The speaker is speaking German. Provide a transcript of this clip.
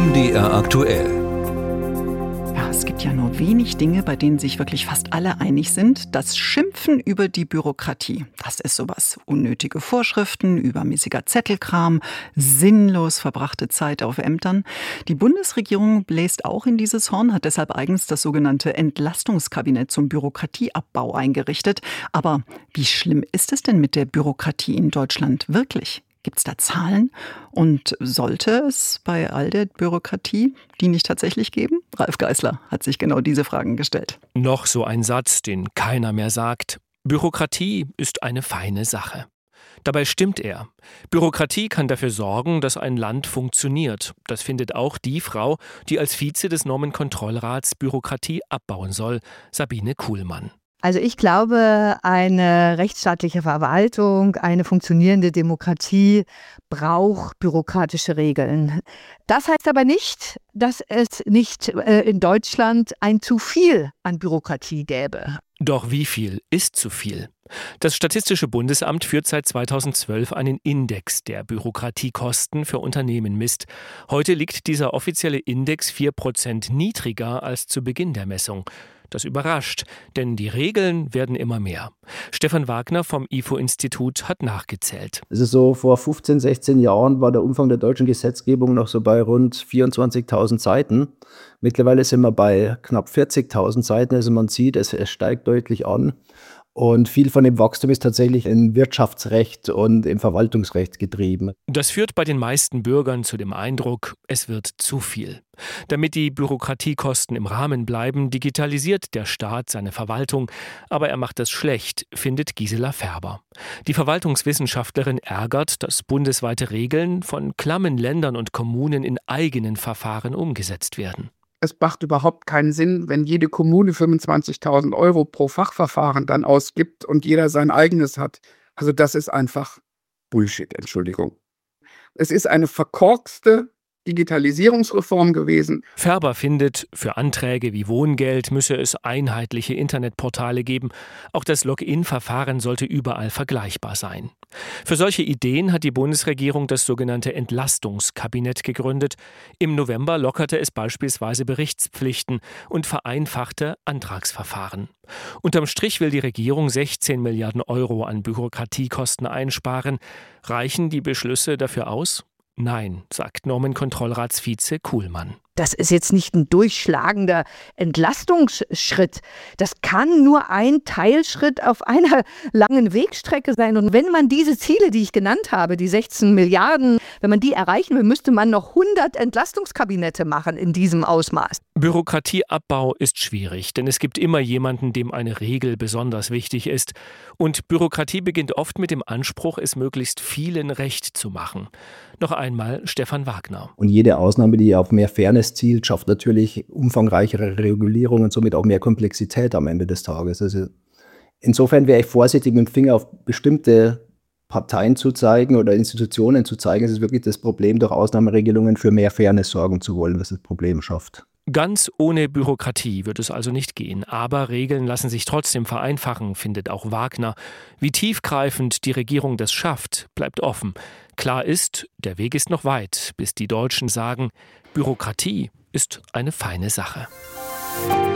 MDR aktuell. Ja, es gibt ja nur wenig Dinge, bei denen sich wirklich fast alle einig sind. Das Schimpfen über die Bürokratie. Das ist sowas. Unnötige Vorschriften, übermäßiger Zettelkram, sinnlos verbrachte Zeit auf Ämtern. Die Bundesregierung bläst auch in dieses Horn, hat deshalb eigens das sogenannte Entlastungskabinett zum Bürokratieabbau eingerichtet. Aber wie schlimm ist es denn mit der Bürokratie in Deutschland wirklich? Gibt es da Zahlen? Und sollte es bei all der Bürokratie die nicht tatsächlich geben? Ralf Geißler hat sich genau diese Fragen gestellt. Noch so ein Satz, den keiner mehr sagt. Bürokratie ist eine feine Sache. Dabei stimmt er. Bürokratie kann dafür sorgen, dass ein Land funktioniert. Das findet auch die Frau, die als Vize des Normenkontrollrats Bürokratie abbauen soll, Sabine Kuhlmann. Also ich glaube, eine rechtsstaatliche Verwaltung, eine funktionierende Demokratie braucht bürokratische Regeln. Das heißt aber nicht, dass es nicht in Deutschland ein zu viel an Bürokratie gäbe. Doch wie viel ist zu viel? Das Statistische Bundesamt führt seit 2012 einen Index, der Bürokratiekosten für Unternehmen misst. Heute liegt dieser offizielle Index 4% niedriger als zu Beginn der Messung. Das überrascht, denn die Regeln werden immer mehr. Stefan Wagner vom IFO-Institut hat nachgezählt. Es ist so, vor 15, 16 Jahren war der Umfang der deutschen Gesetzgebung noch so bei rund 24.000 Seiten. Mittlerweile sind wir bei knapp 40.000 Seiten. Also man sieht, es steigt deutlich an. Und viel von dem Wachstum ist tatsächlich im Wirtschaftsrecht und im Verwaltungsrecht getrieben. Das führt bei den meisten Bürgern zu dem Eindruck, es wird zu viel. Damit die Bürokratiekosten im Rahmen bleiben, digitalisiert der Staat seine Verwaltung. Aber er macht das schlecht, findet Gisela Färber. Die Verwaltungswissenschaftlerin ärgert, dass bundesweite Regeln von klammen Ländern und Kommunen in eigenen Verfahren umgesetzt werden. Es macht überhaupt keinen Sinn, wenn jede Kommune 25.000 Euro pro Fachverfahren dann ausgibt und jeder sein eigenes hat. Also das ist einfach Bullshit, Entschuldigung. Es ist eine verkorkste Digitalisierungsreform gewesen. Färber findet, für Anträge wie Wohngeld müsse es einheitliche Internetportale geben. Auch das Login-Verfahren sollte überall vergleichbar sein. Für solche Ideen hat die Bundesregierung das sogenannte Entlastungskabinett gegründet. Im November lockerte es beispielsweise Berichtspflichten und vereinfachte Antragsverfahren. Unterm Strich will die Regierung 16 Milliarden Euro an Bürokratiekosten einsparen. Reichen die Beschlüsse dafür aus? Nein, sagt Normenkontrollratsvize Kuhlmann. Das ist jetzt nicht ein durchschlagender Entlastungsschritt. Das kann nur ein Teilschritt auf einer langen Wegstrecke sein. Und wenn man diese Ziele, die ich genannt habe, die 16 Milliarden, wenn man die erreichen will, müsste man noch 100 Entlastungskabinette machen in diesem Ausmaß. Bürokratieabbau ist schwierig, denn es gibt immer jemanden, dem eine Regel besonders wichtig ist. Und Bürokratie beginnt oft mit dem Anspruch, es möglichst vielen recht zu machen. Noch einmal Stefan Wagner. Und jede Ausnahme, die auf mehr Fairness zielt, schafft natürlich umfangreichere Regulierung und somit auch mehr Komplexität am Ende des Tages. Also insofern wäre ich vorsichtig, mit dem Finger auf bestimmte Parteien zu zeigen oder Institutionen zu zeigen. Es ist wirklich das Problem, durch Ausnahmeregelungen für mehr Fairness sorgen zu wollen, was das Problem schafft. Ganz ohne Bürokratie wird es also nicht gehen. Aber Regeln lassen sich trotzdem vereinfachen, findet auch Wagner. Wie tiefgreifend die Regierung das schafft, bleibt offen. Klar ist, der Weg ist noch weit, bis die Deutschen sagen, Bürokratie ist eine feine Sache.